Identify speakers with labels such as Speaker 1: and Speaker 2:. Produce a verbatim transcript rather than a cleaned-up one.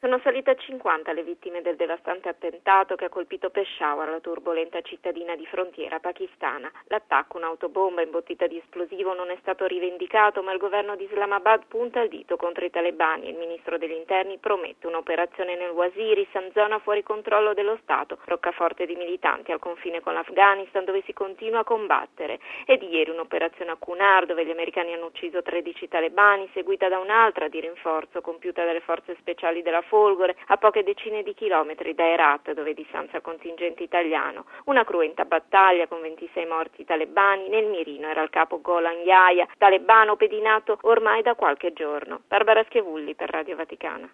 Speaker 1: Sono salite a cinquanta le vittime del devastante attentato che ha colpito Peshawar, la turbolenta cittadina di frontiera pakistana. L'attacco, un'autobomba imbottita di esplosivo, non è stato rivendicato, ma il governo di Islamabad punta il dito contro i talebani e il ministro degli interni promette un'operazione nel Waziristan, zona fuori controllo dello Stato, roccaforte di militanti al confine con l'Afghanistan, dove si continua a combattere. E di ieri un'operazione a Kunar, dove gli americani hanno ucciso tredici talebani, seguita da un'altra di rinforzo compiuta dalle forze speciali della Folgore, a poche decine di chilometri da Herat, dove è di stanza il contingente italiano. Una cruenta battaglia con ventisei morti talebani. Nel mirino era il capo Golan Yahya, talebano pedinato ormai da qualche giorno. Barbara Schiavulli per Radio Vaticana.